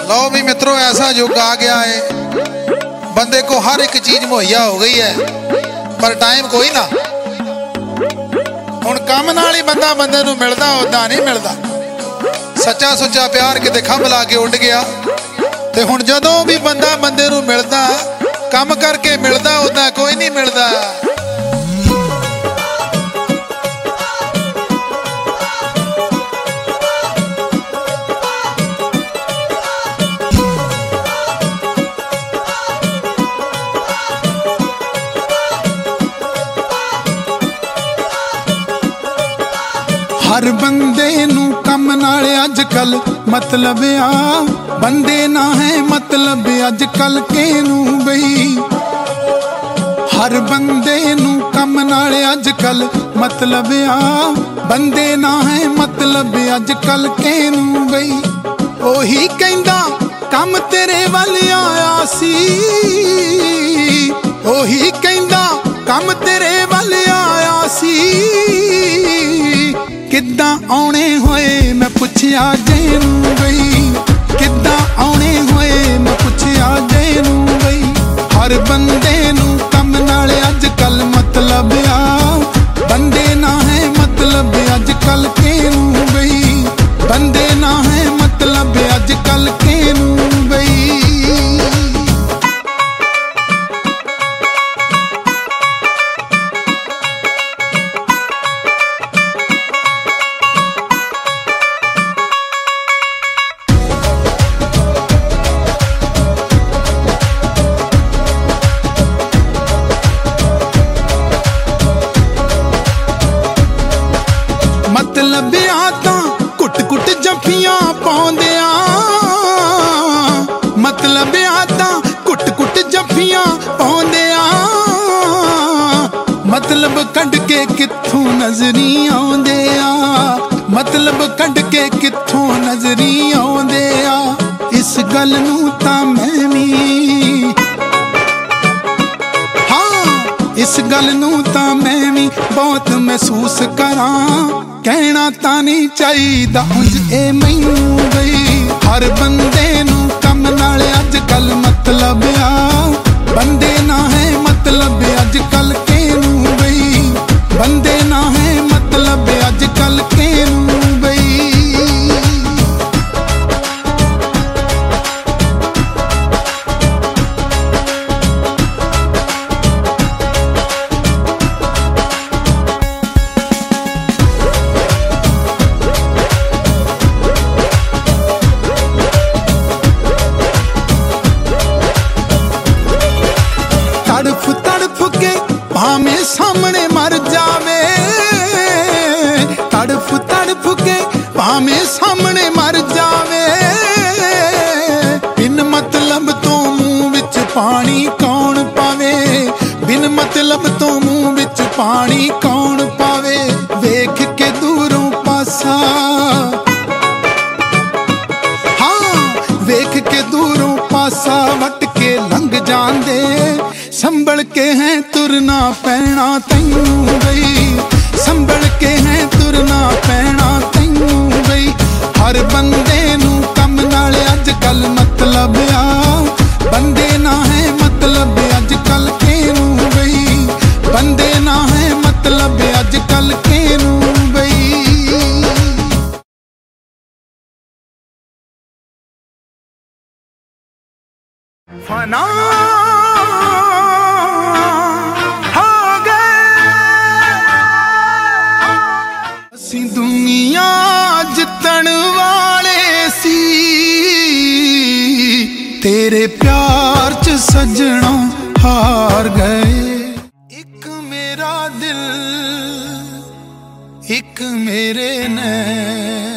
लो भी मित्रों, ऐसा युग आ गया है, बंदे को हर एक चीज मुहैया हो गई है, पर टाइम कोई ना। हुण काम नाल ही बंदा बंदे नूं मिलदा, उदां नहीं मिलदा। सच्चा सुच्चा प्यार किते खंभ ला के उड़ गया, ते हुण जदों भी बंदा बंदे नूं मिलदा, काम करके मिलदा, उदां कोई नहीं मिलदा। हर बंदे नू कम नाल अजकल मतलब आ, बंदे ना है मतलब अजकल केनू बई। हर बंदे नू कम नाल अजकल मतलब आ, बंदे ना है मतलब अजकल केनू बई। ओही कहंदा कम तेरे वल आया सी, ओही कहंदा कम तेरे वल आया सी। किद्दां आउणे होए मैं पुछया जेनू बई, किद्दां आउणे होए मैं पुछया जेनू बई। हर बंदे नू कम नाल अजकल मतलब आ, बंदे ना है मतलब अजकल केनू बई। बंदे ना है मतलब अजकल केनू बई। मतलब आता कुट कुट जफियां पाउंदिया, मतलब आता कुट कुट जफियां पाउंदिया। मतलब कढ़ के कित्थों नजरी आउंदे आ, मतलब कढ़ के कित्थों नजरी आउंदे आ। इस गल नूं तां मैं वी, हाँ इस गल नूं तां मैं वी बहुत महसूस करां। कहना तां नहीं चाहिदा उंज ए मैनू बई। हर बंदे नू कम नाल अजकल मतलब आ, बंदे ना है मतलब अजकल केनू बई। बंदे ना है मतलब अजकल केनू बई। तड़फ तड़फ के भावें सामने मर जावे, तड़फ तड़फ के भावें सामने मर जावे। बिन मतलब तो मुंह विच पानी कौन पावे, बिन मतलब तो मुंह विच पानी कौन पावे। वेख के दूरों पासा, हाँ वेख के दूरों पासा वट के लंघ जांदे। संभल के हैं तुरना पैना तैनू बई, संभल के हैं तुरना पैना तैनू बई। हर बंदे नू कम नाल अजकल मतलब आ, बंदे ना है मतलब अजकल केनू बई। बंदे ना है मतलब अजकल केनू बई। फना दुनिया जितन वाले सी, तेरे प्यार च सजना हार गए। एक मेरा दिल, एक मेरे नैन,